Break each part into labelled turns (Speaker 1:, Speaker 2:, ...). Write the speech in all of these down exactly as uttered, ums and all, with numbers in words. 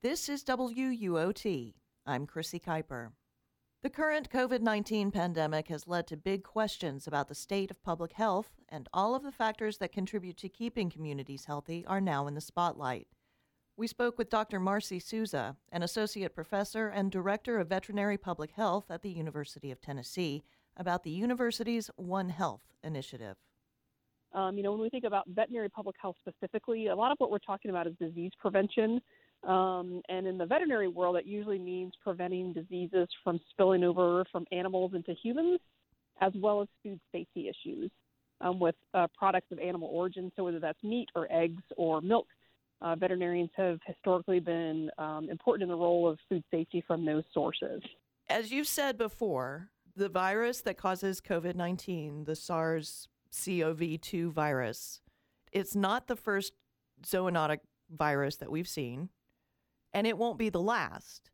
Speaker 1: This is W U O T. I'm Chrissy Kuiper. The current covid nineteen pandemic has led to big questions about the state of public health, and all of the factors that contribute to keeping communities healthy are now in the spotlight. We spoke with Doctor Marcy Souza, an associate professor and director of veterinary public health at the University of Tennessee, about the university's One Health initiative.
Speaker 2: Um, you know, when we think about veterinary public health specifically, a lot of what we're talking about is disease prevention. Um, and in the veterinary world, it usually means preventing diseases from spilling over from animals into humans, as well as food safety issues um, with uh, products of animal origin. So whether that's meat or eggs or milk, uh, veterinarians have historically been um, important in the role of food safety from those sources.
Speaker 1: As you've said before, the virus that causes covid nineteen, the SARS C o V two virus, it's not the first zoonotic virus that we've seen. And it won't be the last.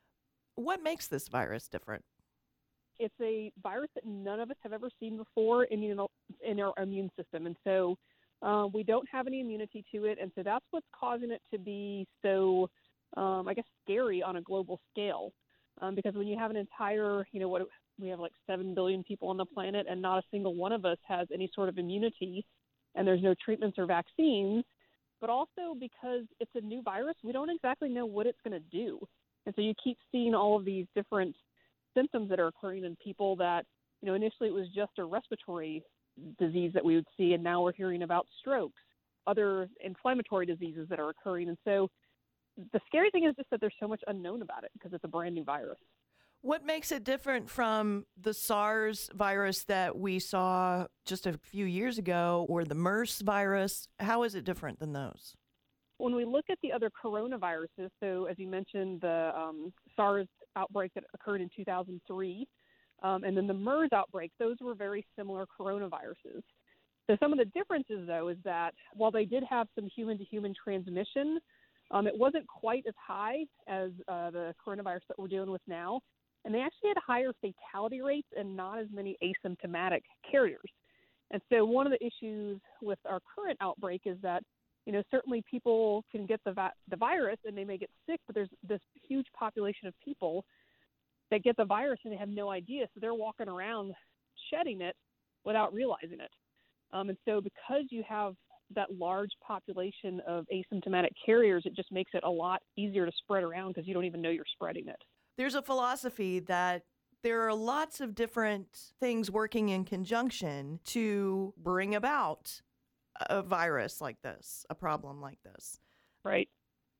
Speaker 1: What makes this virus different?
Speaker 2: It's a virus that none of us have ever seen before in, you know, in our immune system. And so uh, we don't have any immunity to it. And so that's what's causing it to be so, um, I guess, scary on a global scale. Um, because when you have an entire, you know, what we have like seven billion people on the planet, and not a single one of us has any sort of immunity, and there's no treatments or vaccines, but also because it's a new virus, we don't exactly know what it's going to do. And so you keep seeing all of these different symptoms that are occurring in people that, you know, initially it was just a respiratory disease that we would see, and now we're hearing about strokes, other inflammatory diseases that are occurring. And so the scary thing is just that there's so much unknown about it because it's a brand new virus.
Speaker 1: What makes it different from the SARS virus that we saw just a few years ago, or the MERS virus? How is it different than those?
Speaker 2: When we look at the other coronaviruses, so as you mentioned, the um, SARS outbreak that occurred in two thousand three, um, and then the MERS outbreak, those were very similar coronaviruses. So some of the differences, though, is that while they did have some human-to-human transmission, um, it wasn't quite as high as uh, the coronavirus that we're dealing with now. And they actually had higher fatality rates and not as many asymptomatic carriers. And so one of the issues with our current outbreak is that, you know, certainly people can get the vi- the virus and they may get sick, but there's this huge population of people that get the virus and they have no idea. So they're walking around shedding it without realizing it. Um, and so because you have that large population of asymptomatic carriers, it just makes it a lot easier to spread around because you don't even know you're spreading it.
Speaker 1: There's a philosophy that there are lots of different things working in conjunction to bring about a virus like this, a problem like this.
Speaker 2: Right.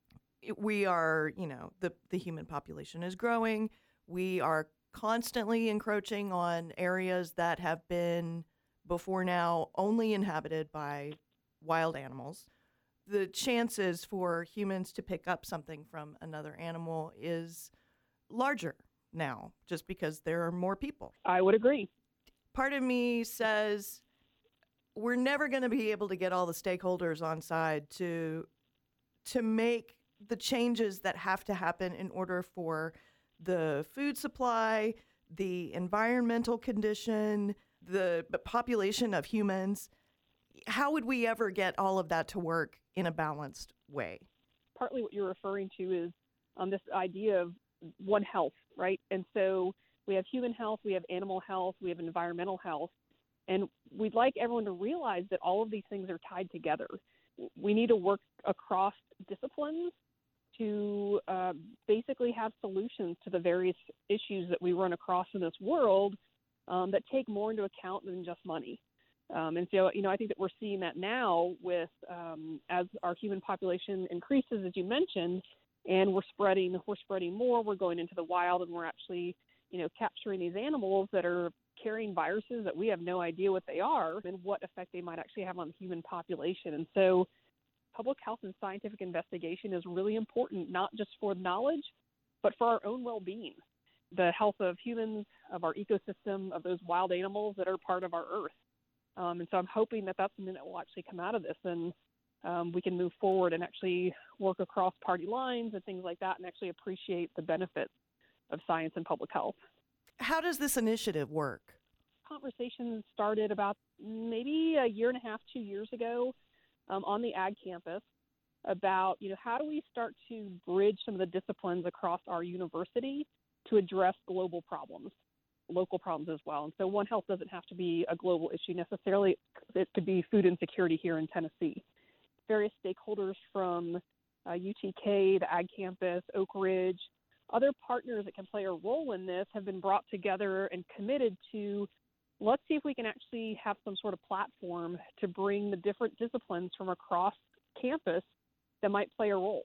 Speaker 1: We are, you know, the, the human population is growing. We are constantly encroaching on areas that have been before now only inhabited by wild animals. The chances for humans to pick up something from another animal is larger now, just because there are more people.
Speaker 2: I would agree.
Speaker 1: Part of me says we're never going to be able to get all the stakeholders on side to to make the changes that have to happen in order for the food supply, the environmental condition, the population of humans. How would we ever get all of that to work in a balanced way?
Speaker 2: Partly what you're referring to is um, this idea of One Health, right? And so we have human health, we have animal health, we have environmental health, and we'd like everyone to realize that all of these things are tied together. We need to work across disciplines to uh, basically have solutions to the various issues that we run across in this world um, that take more into account than just money. Um, and so, you know, I think that we're seeing that now with um, as our human population increases, as you mentioned, and we're spreading, we're spreading more. We're going into the wild, and we're actually, you know, capturing these animals that are carrying viruses that we have no idea what they are and what effect they might actually have on the human population. And so, public health and scientific investigation is really important, not just for knowledge, but for our own well-being, the health of humans, of our ecosystem, of those wild animals that are part of our Earth. Um, and so, I'm hoping that that's something that will actually come out of this, and Um, we can move forward and actually work across party lines and things like that and actually appreciate the benefits of science and public health.
Speaker 1: How does this initiative work?
Speaker 2: Conversations started about maybe a year and a half, two years ago um, on the ag campus. about, you know, how do we start to bridge some of the disciplines across our university to address global problems, local problems as well. And so One Health doesn't have to be a global issue necessarily. It could be food insecurity here in Tennessee. Various stakeholders from uh, U T K, the Ag Campus, Oak Ridge, other partners that can play a role in this have been brought together and committed to, let's see if we can actually have some sort of platform to bring the different disciplines from across campus that might play a role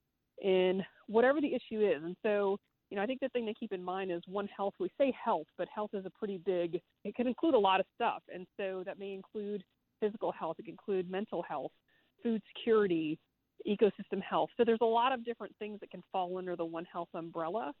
Speaker 2: in whatever the issue is. And so, you know, I think the thing to keep in mind is One Health, we say health, but health is a pretty big, it can include a lot of stuff. And so that may include physical health, it can include mental health, food security, ecosystem health. So there's a lot of different things that can fall under the One Health umbrella.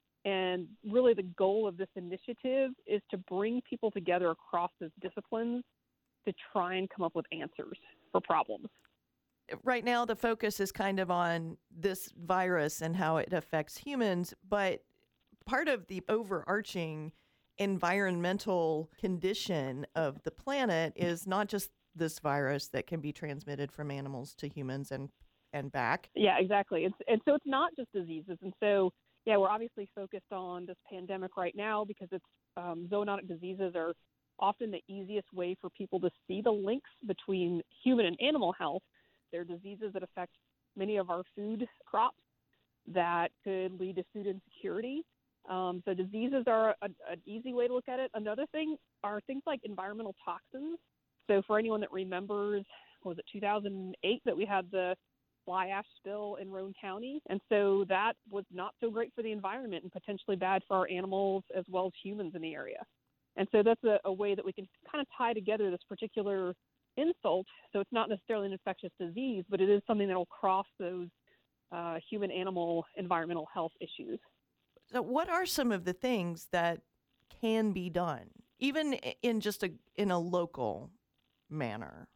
Speaker 2: And really the goal of this initiative is to bring people together across those disciplines to try and come up with answers for problems.
Speaker 1: Right now, the focus is kind of on this virus and how it affects humans, but part of the overarching environmental condition of the planet is not just this virus that can be transmitted from animals to humans and, and back.
Speaker 2: Yeah, exactly. It's, and so it's not just diseases. And so, yeah, we're obviously focused on this pandemic right now because it's um, zoonotic diseases are often the easiest way for people to see the links between human and animal health. They're diseases that affect many of our food crops that could lead to food insecurity. Um, so diseases are a, an easy way to look at it. Another thing are things like environmental toxins. So for anyone that remembers, what was it, two thousand eight that we had the fly ash spill in Roane County. And so that was not so great for the environment and potentially bad for our animals as well as humans in the area. And so that's a, a way that we can kind of tie together this particular insult. So it's not necessarily an infectious disease, but it is something that will cross those uh, human, animal, environmental health issues.
Speaker 1: So what are some of the things that can be done, even in just a in a local manner?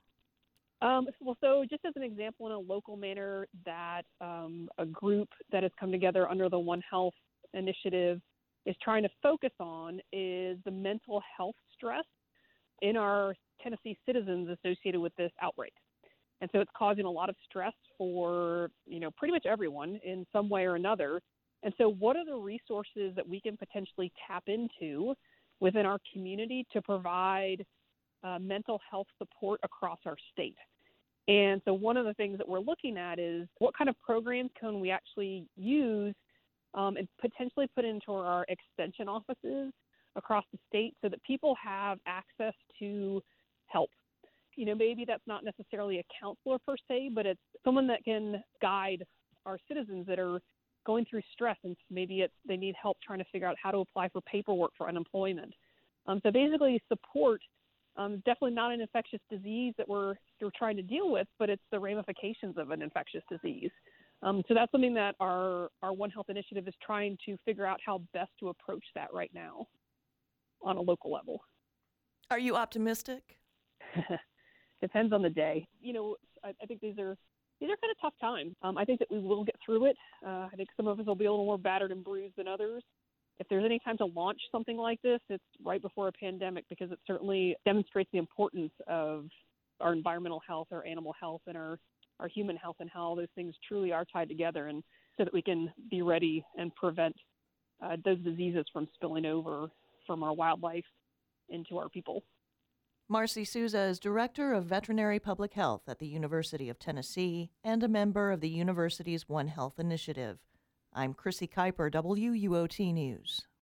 Speaker 2: Um, well, so just as an example, in a local manner, that um, a group that has come together under the One Health initiative is trying to focus on is the mental health stress in our Tennessee citizens associated with this outbreak. And so it's causing a lot of stress for, you know, pretty much everyone in some way or another. And so what are the resources that we can potentially tap into within our community to provide uh, mental health support across our state? And so one of the things that we're looking at is what kind of programs can we actually use um, and potentially put into our extension offices across the state so that people have access to help. You know, maybe that's not necessarily a counselor per se, but it's someone that can guide our citizens that are going through stress, and maybe it's they need help trying to figure out how to apply for paperwork for unemployment. Um, so basically support, um, definitely not an infectious disease that we're, we're trying to deal with, but it's the ramifications of an infectious disease. Um, so that's something that our, our One Health initiative is trying to figure out how best to approach that right now on a local level.
Speaker 1: Are you optimistic?
Speaker 2: Depends on the day. You know, I, I think these are these are kind of tough times. Um, I think that we will get through it. Uh, I think some of us will be a little more battered and bruised than others. If there's any time to launch something like this, it's right before a pandemic because it certainly demonstrates the importance of our environmental health, our animal health, and our, our human health and how all those things truly are tied together, and so that we can be ready and prevent uh, those diseases from spilling over from our wildlife into our people.
Speaker 1: Marcy Souza is Director of Veterinary Public Health at the University of Tennessee and a member of the university's One Health Initiative. I'm Chrissy Kuiper, W U O T News.